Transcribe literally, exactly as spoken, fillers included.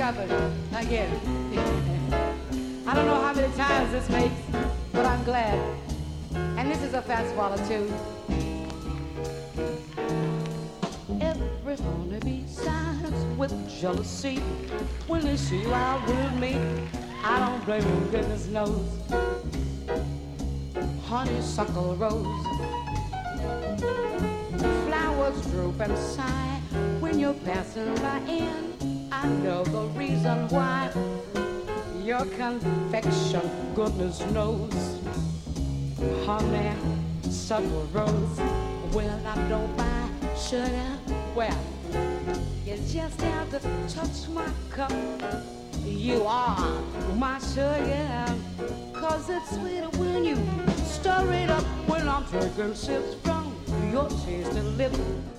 happened again. I don't know how many times this makes, but I'm glad. And this is a fat swallow too. Every honeybee sides with jealousy when they see you out with me. I don't blame them, goodness knows. Honeysuckle rose, flowers droop and sigh when you're passing by in. I know the reason why. Your confection, goodness knows. Honeysuckle rose, well, I don't buy sugar. Well, you just have to touch my cup. You are my sugar, cause it's sweeter when you stir it up. When I'm taking sips from your tasty lips.